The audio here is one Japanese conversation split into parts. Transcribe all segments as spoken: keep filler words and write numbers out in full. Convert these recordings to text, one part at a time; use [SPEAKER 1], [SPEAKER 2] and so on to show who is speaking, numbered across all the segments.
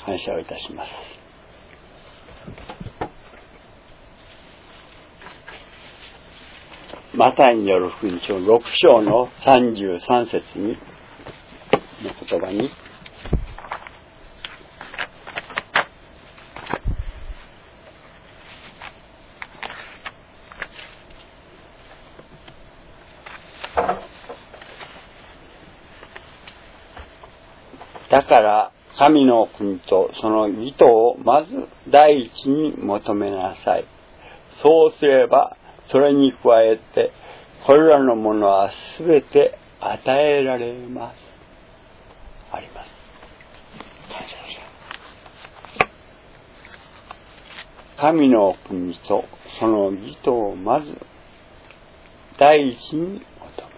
[SPEAKER 1] 感謝をいたします。マタイによる福音書ろく章のさんじゅうさん節にの言葉に、だから神の国とその義とをまず第一に求めなさい。そうすればそれに加えてこれらのものはすべて与えられます。あります。感謝します。神の国とその義とをまず第一に求めなさい。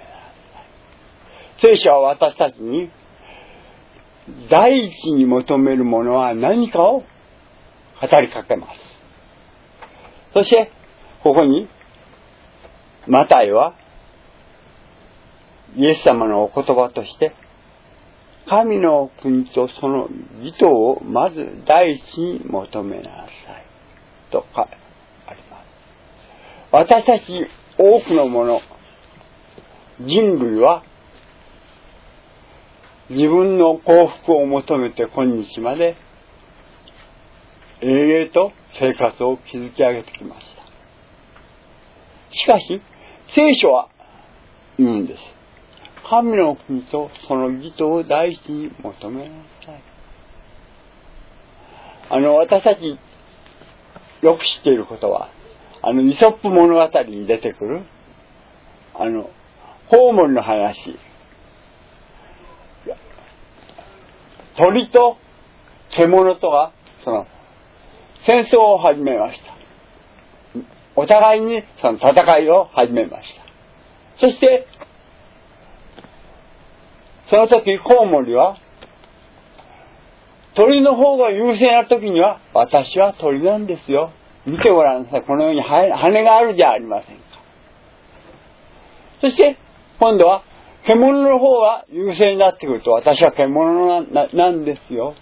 [SPEAKER 1] 聖書は私たちに第一に求めるものは何かを語りかけます。そしてここにマタイはイエス様のお言葉として神の国とその義とをまず第一に求めなさいとあります。私たち多くの者、人類は自分の幸福を求めて今日まで永遠と生活を築き上げてきました。しかし聖書は言うんです。神の国とその義とを第一に求めなさい。あの私たちよく知っていることは、あのイソップ物語に出てくるあのコウモリの話。鳥と獣とがその戦争を始めました。お互いにその戦いを始めました。そしてその時コウモリは鳥の方が優勢な時には、私は鳥なんですよ、見てごらんなさい、このように羽があるじゃありませんか。そして今度は獣の方が優勢になってくると、私は獣 な, な, なんですよ。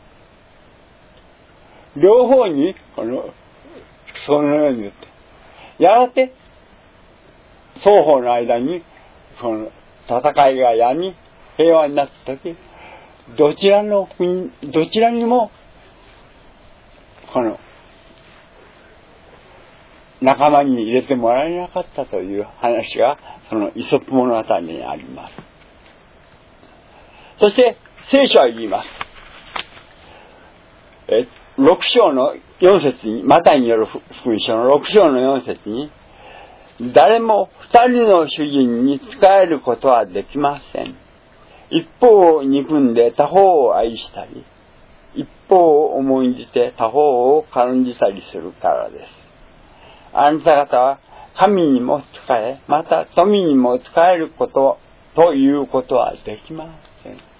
[SPEAKER 1] 両方にこのそのように言って、やがて双方の間にその戦いがやみ平和になったとき、どちらの国どちらにもこの仲間に入れてもらえなかったという話がそのイソップ物語にあります。そして聖書は言います。えろく章のよん節に、マタイによる福音書のろく章のよん節に、誰も二人の主人に仕えることはできません。一方を憎んで他方を愛したり、一方を重んじて他方を軽んじたりするからです。あなた方は神にも仕え、また富にも仕えることということはできません。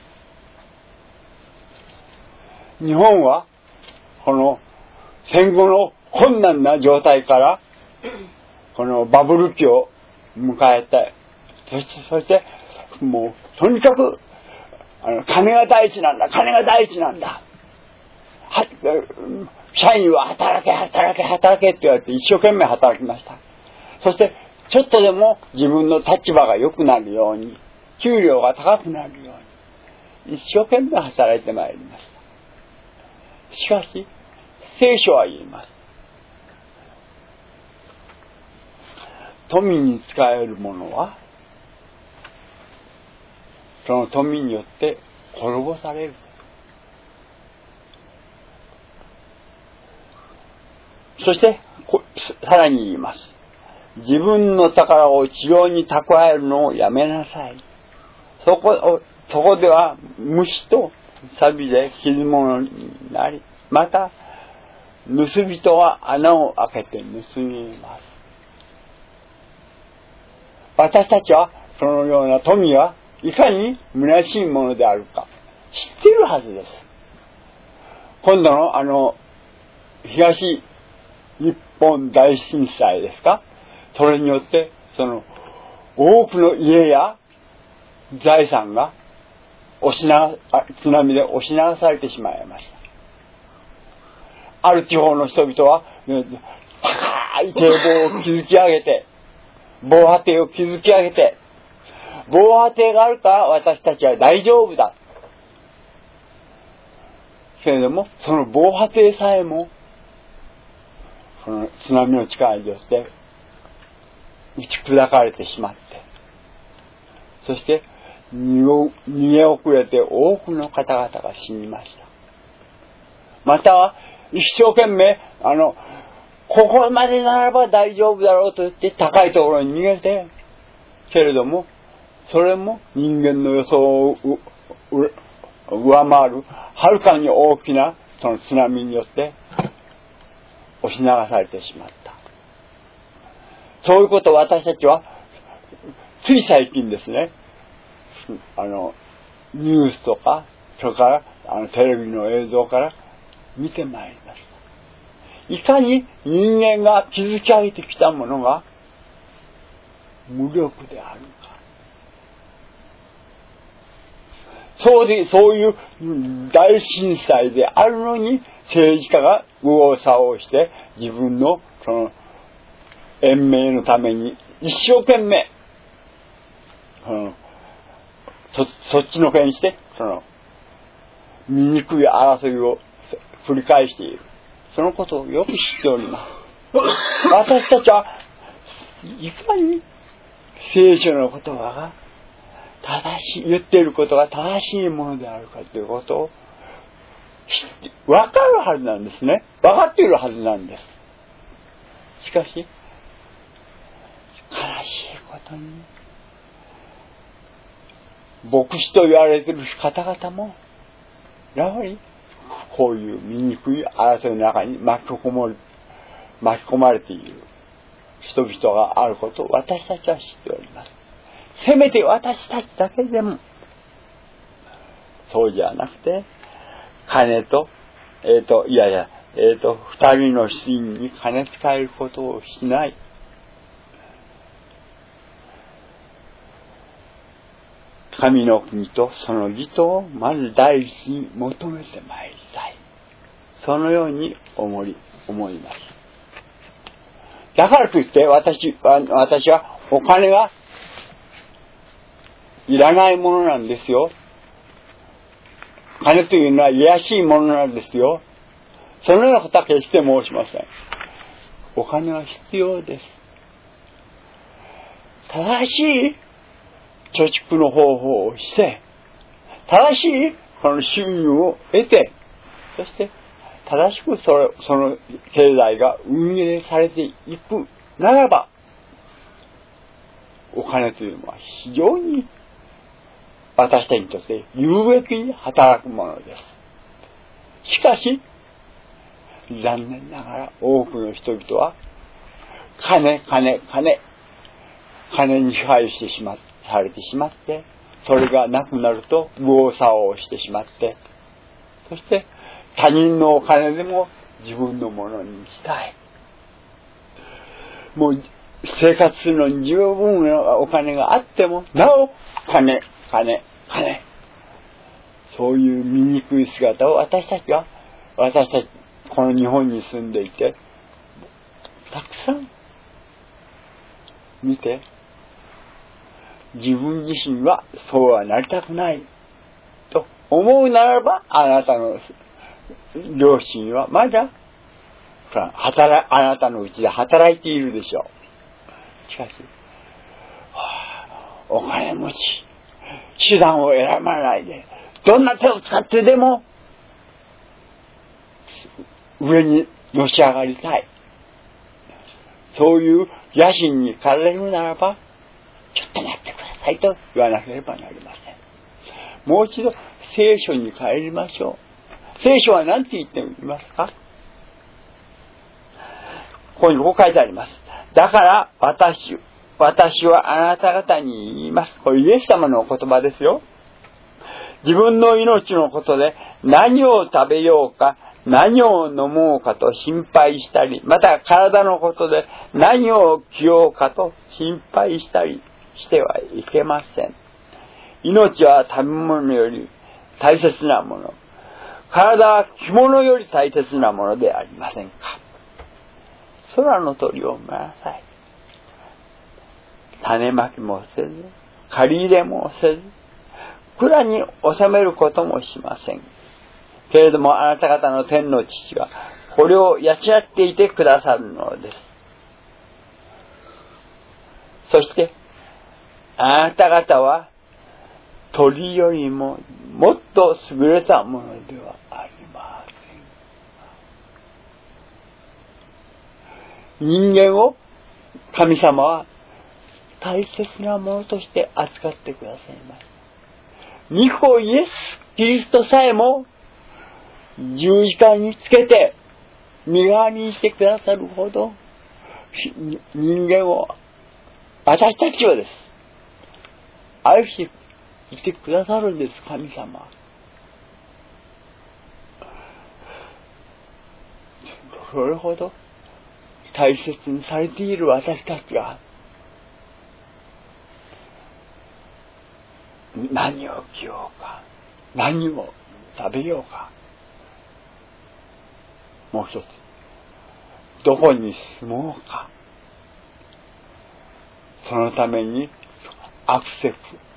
[SPEAKER 1] 日本はこの戦後の困難な状態からこのバブル期を迎えて、そしてそしてもうとにかくあの金が第一なんだ、金が第一なんだ、は社員は働け働け働けって言われて一生懸命働きました。そしてちょっとでも自分の立場が良くなるように、給料が高くなるように一生懸命働いてまいりました。しかし聖書は言います。富に使えるものはその富によって滅ぼされる。そしてさらに言います。自分の宝を地上に蓄えるのをやめなさい。そこそこでは虫と錆で傷物になり、また盗人は穴を開けて盗みます。私たちはそのような富はいかに虚しいものであるか知っているはずです。今度のあの東日本大震災ですか、それによってその多くの家や財産が押し流津波で押し流されてしまいました。 ある地方の人々は、高い堤防を築き上げて、防波堤を築き上げて、防波堤があるから私たちは大丈夫だ。けれども、その防波堤さえも、その津波の力によって打ち砕かれてしまって、そして逃げ遅れて多くの方々が死にました。または一生懸命あのここまでならば大丈夫だろうと言って高いところに逃げて、けれどもそれも人間の予想を上回るはるかに大きなその津波によって押し流されてしまった。そういうことを私たちはつい最近ですね、あのニュースとかそれからあのテレビの映像から見てまいりました。いかに人間が築き上げてきたものが無力であるか。そうで、そういう大震災であるのに政治家が右往左往して自分のその延命のために一生懸命、うん、そ, そっちのけにしてその醜い争いを繰り返している。そのことをよく知っております。私たちはいかに聖書の言葉が正しい、言っていることが正しいものであるかということを分かるはずなんですね。分かっているはずなんです。しかし悲しいことに牧師と言われている方々もやはりこういう醜い争いの中に巻き込まれ、巻き込まれている人々があることを私たちは知っております。せめて私たちだけでもそうじゃなくて、金と、えっと、いやいや、えっと、二人の真に金使えることをしない。神の国とその義とをまず第一に求めてまいりたい。そのように思い、思います。だからといって私、私はお金がいらないものなんですよ。金というのは卑しいものなんですよ。そのようなことは決して申しません。お金は必要です。正しい貯蓄の方法をして、正しいこの収入を得て、そして正しくその、その経済が運営されていくならば、お金というのは非常に私たちにとって有益に働くものです。しかし、残念ながら多くの人々は金、金、金、金に支配してしまって、されてしまって、それがなくなると右往左往してしまって、そして他人のお金でも自分のものにしたい。もう生活するのに十分なお金があっても、なお金、金、金。そういう醜い姿を私たちは、私たち、この日本に住んでいて、たくさん見て、自分自身はそうはなりたくないと思うならば、あなたの両親はまだ働あなたのうちで働いているでしょう。しかし、はあ、お金持ち、手段を選ばないで、どんな手を使ってでも上にのし上がりたい。そういう野心に駆られるならば、ちょっと待ってくださいと言わなければなりません。もう一度聖書に帰りましょう。聖書は何て言っていますか？ここにこう書いてあります。だから私、私はあなた方に言います。これイエス様のお言葉ですよ。自分の命のことで何を食べようか、何を飲もうかと心配したり、また体のことで何を着ようかと心配したりしてはいけません。命は食べ物より大切なもの。 体は着物より大切なものでありませんか。空の鳥を見なさい。種まきもせず、借り入れもせず、蔵に収めることもしません。けれどもあなた方の天の父はこれを養っていてくださるのです。そしてあなた方は鳥よりももっと優れたものではありません。人間を神様は大切なものとして扱ってくださいます。御子イエス・キリストさえも十字架につけて身代わりにしてくださるほど人間を、私たちをです、愛していてくださるんです、神様。それほど大切にされている私たちが何を着ようか、何を食べようか、もう一つ、どこに住もうか、そのためにアクセス。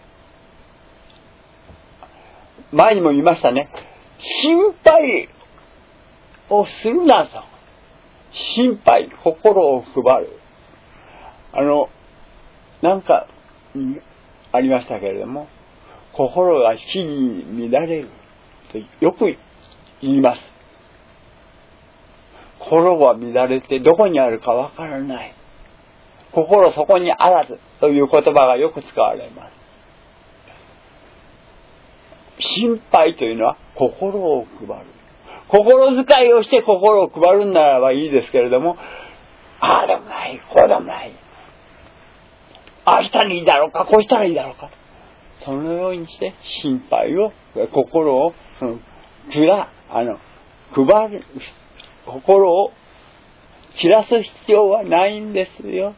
[SPEAKER 1] 前にも言いましたね。心配をするなと。心配、心を配る。あの、なんか、ありましたけれども、心が死に乱れるとよく言います。心は乱れてどこにあるかわからない。心そこにあらずという言葉がよく使われます。心配というのは心を配る。心遣いをして心を配るならばいいですけれども、ああでもない、こうでもない。ああしたらいいだろうか、こうしたらいいだろうか。そのようにして心配を、心を、その、くら、あの、配る、心を散らす必要はないんですよ。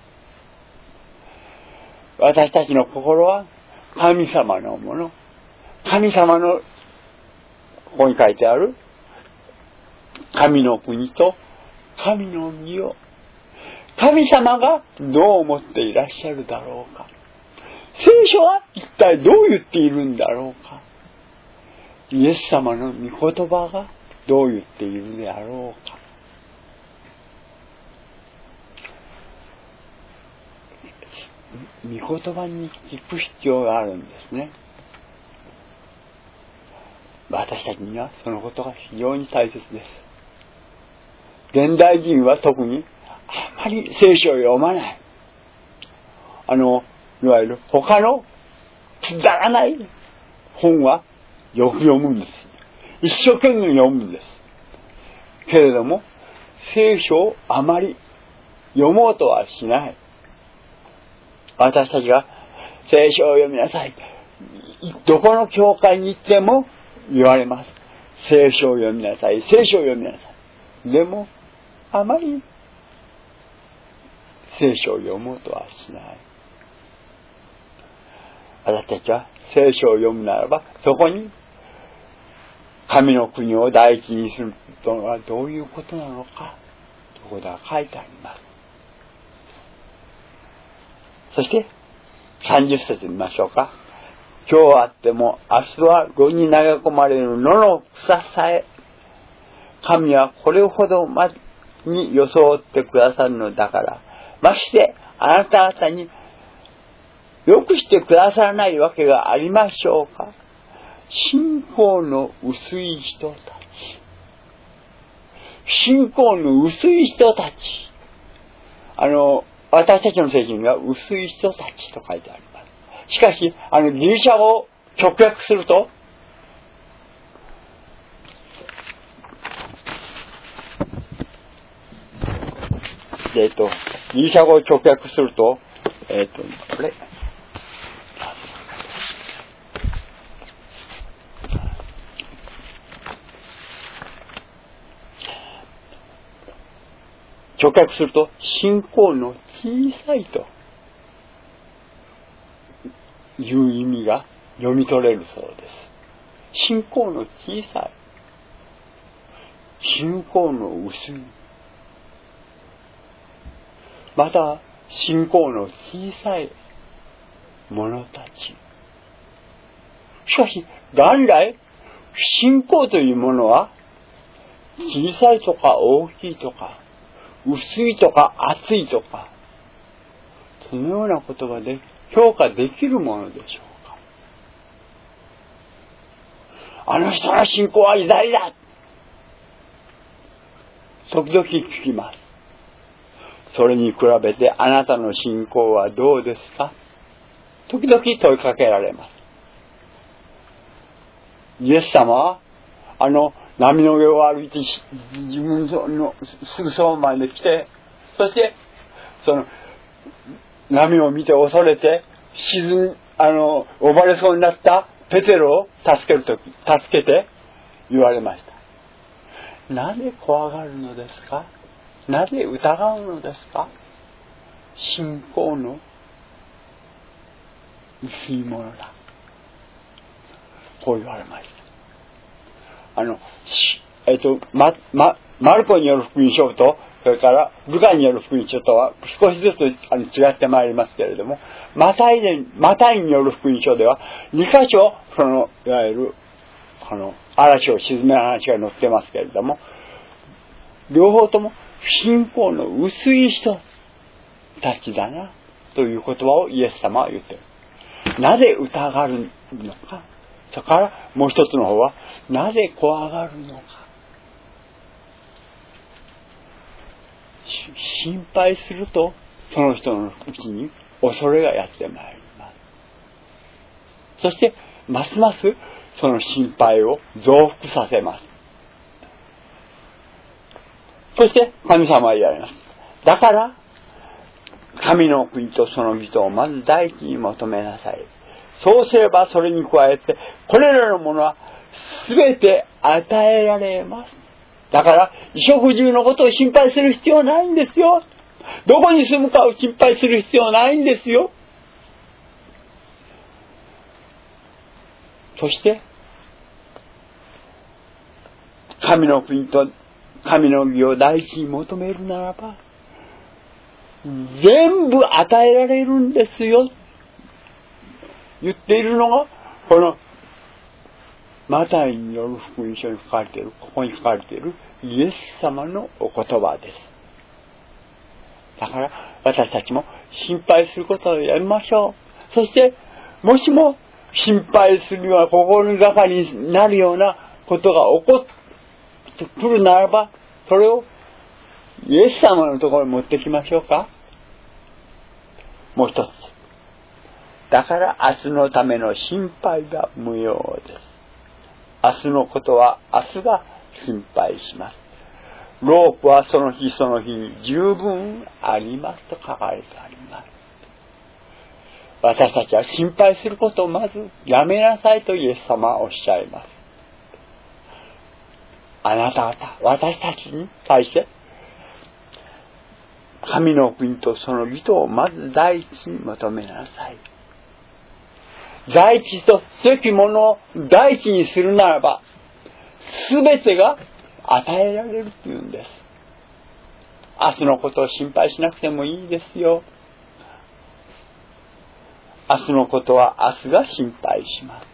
[SPEAKER 1] 私たちの心は神様のもの。神様の、ここに書いてある、神の国と神の義を、神様がどう思っていらっしゃるだろうか。聖書は一体どう言っているんだろうか。イエス様の御言葉がどう言っているであろうか。御言葉に聞く必要があるんですね。私たちにはそのことが非常に大切です。現代人は特にあまり聖書を読まない。あの、いわゆる他のくだらない本はよく読むんです。一生懸命読むんです。けれども、聖書をあまり読もうとはしない。私たちが聖書を読みなさい。どこの教会に行っても言われます。聖書を読みなさい。聖書を読みなさい。でも、あまり聖書を読もうとはしない。私たちは聖書を読むならば、そこに神の国を第一にするとはどういうことなのか、そこでは書いてあります。そしてさんじゅっ節見ましょうか。今日あっても明日は炉に投げ込まれる野の草さえ、神はこれほどまでに装ってくださるのだから、ましてあなた方によくしてくださらないわけがありましょうか。信仰の薄い人たち、信仰の薄い人たち、あの私たちの聖經には薄い人たちと書いてあります。しかしあのギリシャ語を直訳すると、えっとギリシャ語を直訳すると、えっとこれ直訳すると、信仰の小さいという意味が読み取れるそうです。信仰の小さい。 信仰の薄い、また信仰の小さい者たち。しかし元来信仰というものは小さいとか大きいとか薄いとか厚いとか、そのようなことがで評価できるものでしょうか。あの人の信仰は偉大だ、時々聞きます。それに比べてあなたの信仰はどうですか、時々問いかけられます。イエス様はあの波の上を歩いて自分のすぐそばまで来て、そしてその波を見て恐れて沈んあの溺れそうになったペテロを助けるとき、助けて言われました。なぜ怖がるのですか、なぜ疑うのですか、信仰の薄いものだ、こう言われました。あのえっとままマルコによる福音書とそれからルカによる福音書とは少しずつあの違ってまいりますけれども、マタイでマタイによる福音書ではに箇所そのいわゆるあの嵐を沈める話が載ってますけれども、両方とも信仰の薄い人たちだなという言葉をイエス様は言っている。なぜ疑がるのか、それからもう一つの方はなぜ怖がるのか。心配するとその人のうちに恐れがやってまいります。そしてますますその心配を増幅させます。そして神様は言われます。だから神の国とその義とをまず第一に求めなさい。そうすればそれに加えてこれらのものは全て与えられます。だから衣食住のことを心配する必要ないんですよ。どこに住むかを心配する必要ないんですよ。そして神の国と神の義を第一に求めるならば全部与えられるんですよ。言っているのがこのマタイによる福音書に書かれている、ここに書かれているイエス様のお言葉です。だから私たちも心配することをやめましょう。そしてもしも心配するには心がかりになるようなことが起こってくるならば、それをイエス様のところに持ってきましょうか。もう一つ、だから明日のための心配が無用です。明日のことは明日が心配します。ロープはその日その日に十分ありますと書かれてあります。私たちは心配することをまずやめなさいとイエス様はおっしゃいます。あなた方、私たちに対して神の国とその義とをまず第一に求めなさい。第一とすべきものを第一にするならば、すべてが与えられるというんです。明日のことを心配しなくてもいいですよ。明日のことは明日が心配します。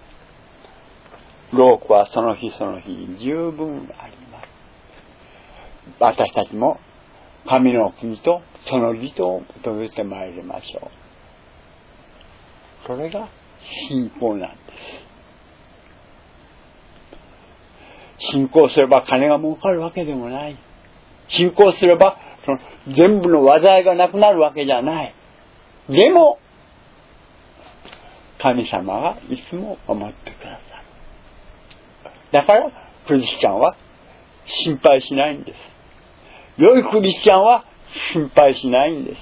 [SPEAKER 1] 労苦はその日その日に十分あります。私たちも神の国とその義とを求めてまいりましょう。それが信仰なんです。信仰すれば金が儲かるわけでもない。信仰すればその全部の災いがなくなるわけじゃない。でも神様がいつも守ってくださる。だからクリスチャンは心配しないんです。良いクリスチャンは心配しないんです。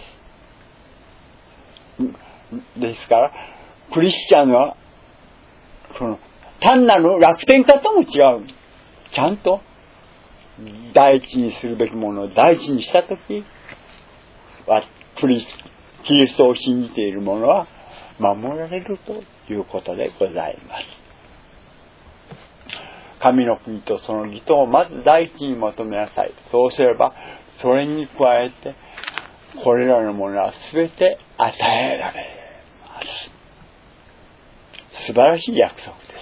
[SPEAKER 1] ですからクリスチャンはその単なる楽天家とも違う。ちゃんと第一にするべきものを第一にしたときはクリス、キリストを信じている者は守られるということでございます。 神の国とその義とをまず第一に求めなさい。そうすれば、それに加えて、これらのものはすべて与えられます。素晴らしい約束です。